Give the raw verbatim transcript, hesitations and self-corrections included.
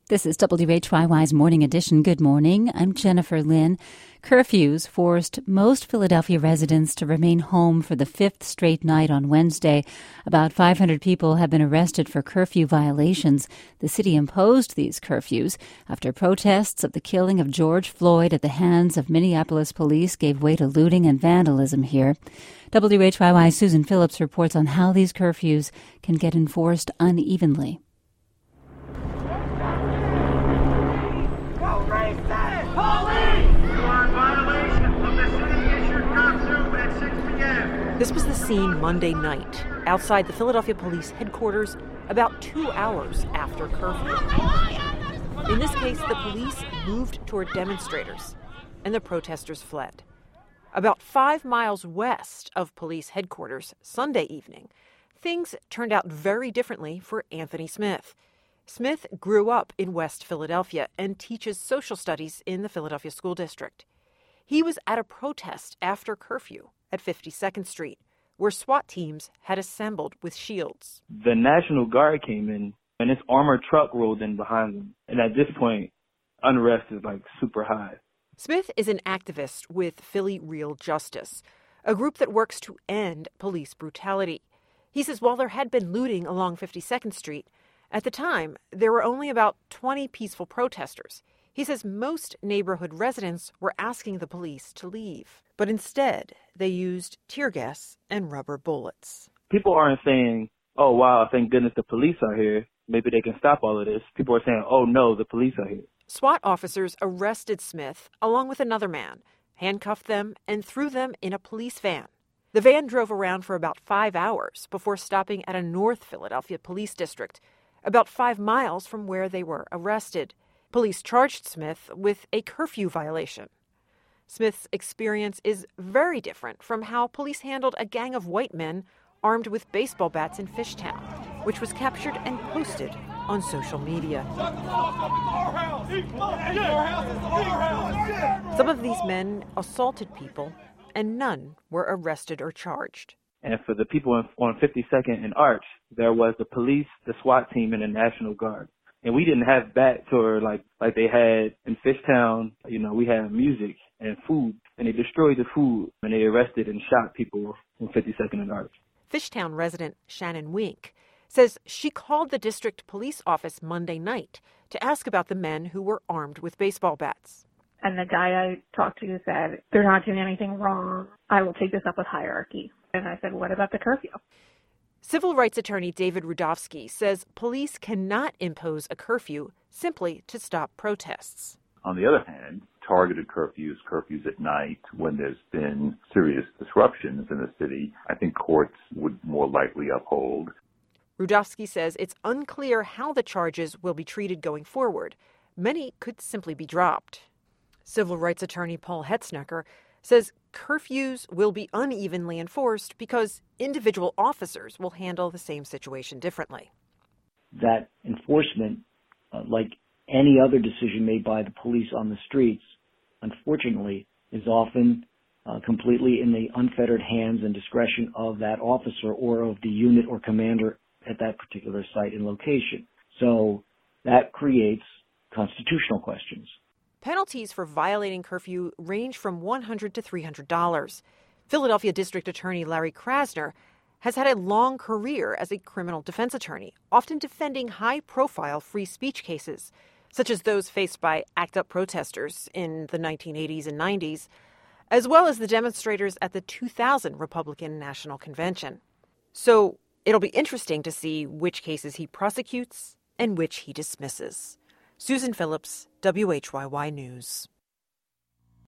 This is W H Y Y's Morning Edition. Good morning. I'm Jennifer Lynn. Curfews forced most Philadelphia residents to remain home for the fifth straight night on Wednesday. About five hundred people have been arrested for curfew violations. The city imposed these curfews after protests of the killing of George Floyd at the hands of Minneapolis police gave way to looting and vandalism here. W H Y Y's Susan Phillips reports on how these curfews can get enforced unevenly. This was the scene Monday night outside the Philadelphia Police headquarters about two hours after curfew. In this case, the police moved toward demonstrators, and the protesters fled. About five miles west of police headquarters Sunday evening, things turned out very differently for Anthony Smith. Smith grew up in West Philadelphia and teaches social studies in the Philadelphia School District. He was at a protest after curfew at fifty-second Street, where SWAT teams had assembled with shields. The National Guard came in, and this armored truck rolled in behind them. And at this point, unrest is like super high. Smith is an activist with Philly Real Justice, a group that works to end police brutality. He says while there had been looting along fifty-second Street, at the time, there were only about twenty peaceful protesters. He says most neighborhood residents were asking the police to leave, but instead they used tear gas and rubber bullets. People aren't saying, oh, wow, thank goodness the police are here. Maybe they can stop all of this. People are saying, oh, no, the police are here. SWAT officers arrested Smith along with another man, handcuffed them, and threw them in a police van. The van drove around for about five hours before stopping at a North Philadelphia police district, about five miles from where they were arrested. Police charged Smith with a curfew violation. Smith's experience is very different from how police handled a gang of white men armed with baseball bats in Fishtown, which was captured and posted on social media. Some of these men assaulted people, and none were arrested or charged. And for the people on fifty-second and Arch, there was the police, the SWAT team, and the National Guard. And we didn't have bats or like like they had in Fishtown. You know, we had music and food, and they destroyed the food, and they arrested and shot people in fifty-second and Arch. Fishtown resident Shannon Wink says she called the district police office Monday night to ask about the men who were armed with baseball bats. And the guy I talked to said, they're not doing anything wrong. I will take this up with hierarchy. And I said, what about the curfew? Civil rights attorney David Rudofsky says police cannot impose a curfew simply to stop protests. On the other hand, targeted curfews, curfews at night, when there's been serious disruptions in the city, I think courts would more likely uphold. Rudofsky says it's unclear how the charges will be treated going forward. Many could simply be dropped. Civil rights attorney Paul Hetznecker says curfews will be unevenly enforced because individual officers will handle the same situation differently. That enforcement, uh, like any other decision made by the police on the streets, unfortunately, is often uh, completely in the unfettered hands and discretion of that officer or of the unit or commander at that particular site and location. So that creates constitutional questions. Penalties for violating curfew range from one hundred dollars to three hundred dollars. Philadelphia District Attorney Larry Krasner has had a long career as a criminal defense attorney, often defending high-profile free speech cases, such as those faced by ACT UP protesters in the nineteen eighties and nineties, as well as the demonstrators at the two thousand Republican National Convention. So it'll be interesting to see which cases he prosecutes and which he dismisses. Susan Phillips, W H Y Y News.